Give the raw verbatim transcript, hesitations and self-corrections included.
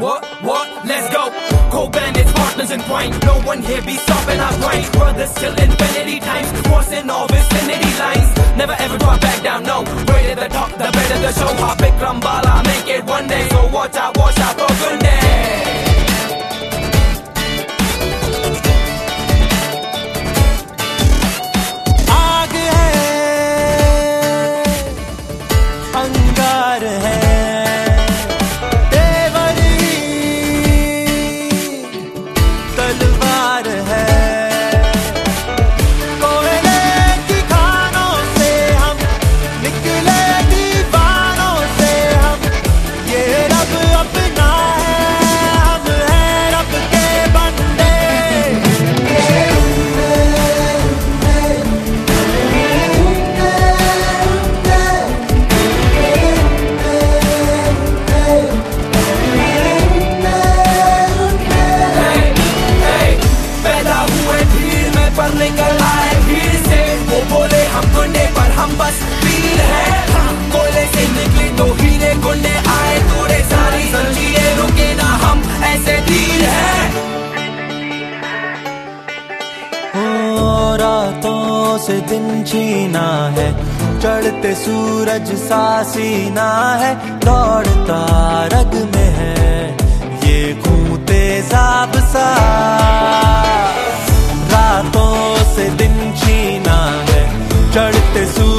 what, what, let's go. Co-bandits, partners in point. No one here be stopping our grind. Brothers till infinity times, crossing all vicinity lines. Never ever drop back down, no. Way to the top, the better the show. How Bikram Bala make it one day. So watch out, watch out for goodness. रातों से दिन छीना है, चढ़ते सूरज सा सीना है, दौड़ता रग में है ये खूं तेजाब सा। रातों से दिन छीना है, चढ़ते सूरज